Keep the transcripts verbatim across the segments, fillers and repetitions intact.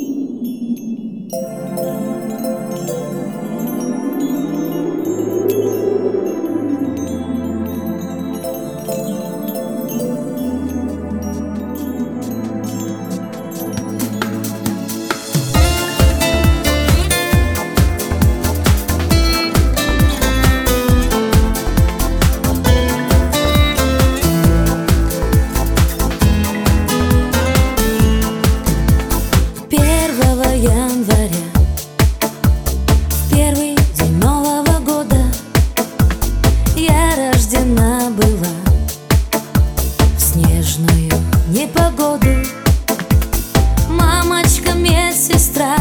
Января, в первый день Нового года, я рождена была в снежную непогоду. Мамочка медсестра,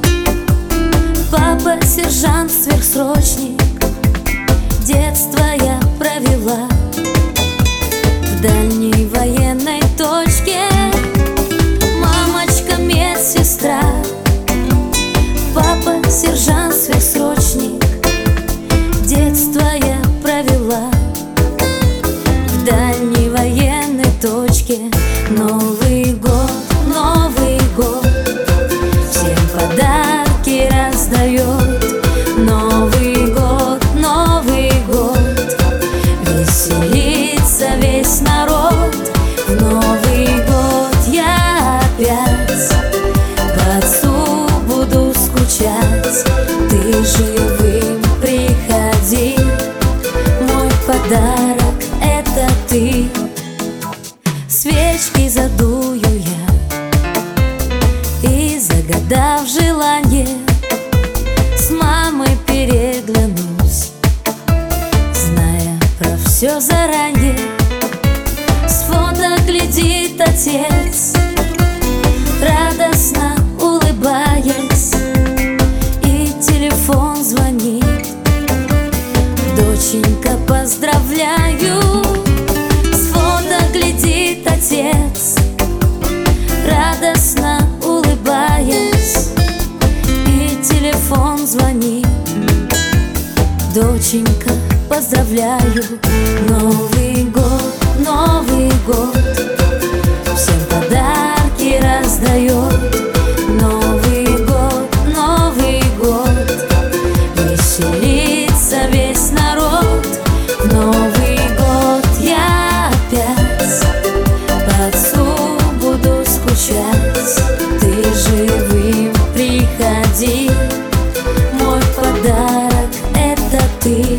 папа сержант сверхсрочник. Детство я провела в дальней военной точке. Мамочка медсестра, папа сержант сверхсрочник. Детство я провела в дальней военной точке. Новый год, Новый год всем подарки раздает. Новый год, Новый год веселится весь народ. В Новый год я опять по отцу буду скучать. Ты живым приходи, мой подарок — это ты. Свечки задую я и, загадав желание, с мамой переглянусь, зная про все заранее. С фото глядит отец, радостно улыбаясь, и телефон звонит. Доченька, поздравляю. С фото глядит отец, радостно улыбаясь, и телефон звонит. Доченька, поздравляю. Новый год, Новый год всем подарки раздает. Новый год, Новый год веселится весь народ. В Новый год я опять по отцу буду скучать. Ты живым приходи, мой подарок — это ты.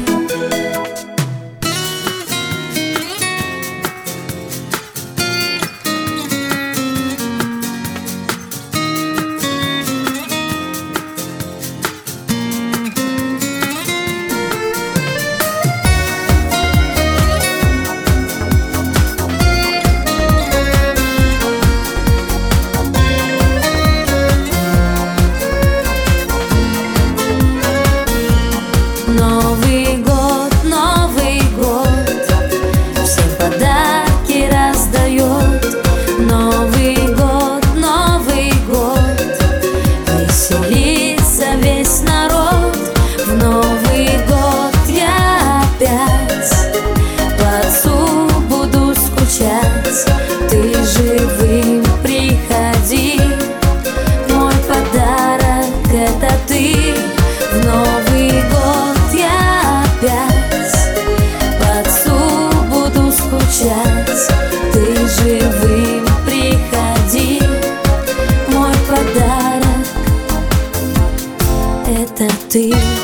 Новый год, Новый год всем подарки раздает. Новый год, Новый год веселится весь народ. В Новый год я опять по отцу буду скучать. Ты живым приходи, мой подарок — это ты. В Новый год я опять по отцу буду скучать. Ты живым приходи, мой подарок — это ты.